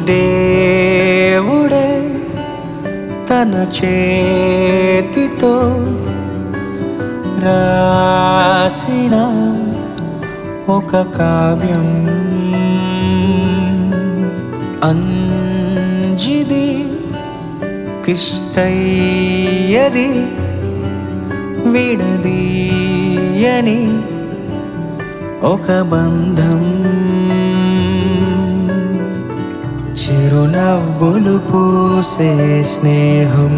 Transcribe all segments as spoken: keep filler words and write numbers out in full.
దేవుడే తన చేతితో రాసిన ఒక కావ్యం, అంజిది కిష్టయ్యది విడదీయని ఒక బంధం. చిరునవ్వులు పూసే స్నేహం,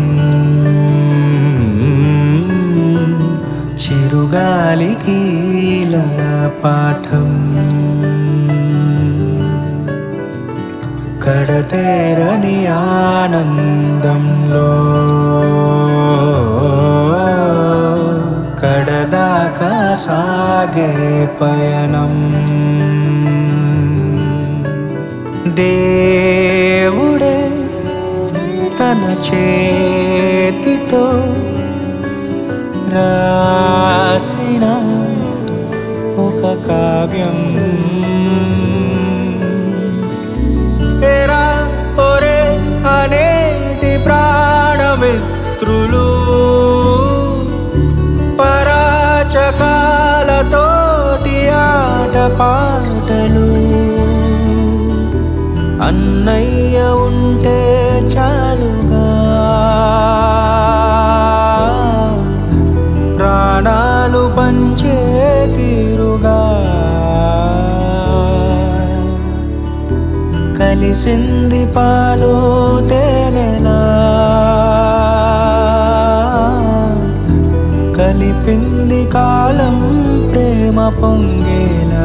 చిరుగాలికి లల పాఠం, కడతేరని ఆనందంలో కడదాకా సాగే పయనం. దేవుడే తన చేతితో రాసిన ఒక కావ్యం. ఎరా ఒరే అనేటి ప్రాణమిత్రులు పరాచకాలతోటి ఆట పాటలు, అన్నయ్య ఉంటే చాలుగా ప్రాణాలు పంచే తీరుగా. కలిసింది పాలు తేనెలా, కలిపింది కాలం ప్రేమ పొంగేలా.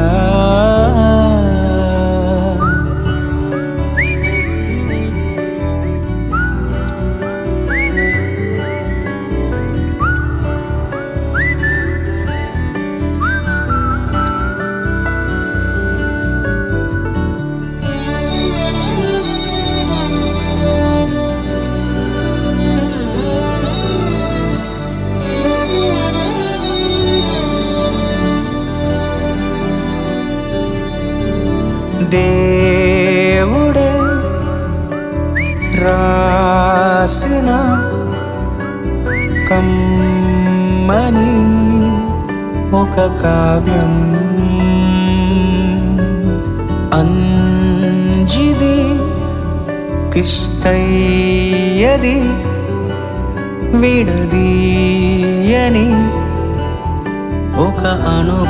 దేవుడే రాసిన కమ్మని ఒక కావ్యం, అంజిది కిష్టయ్యది విడదీయని ఒక అను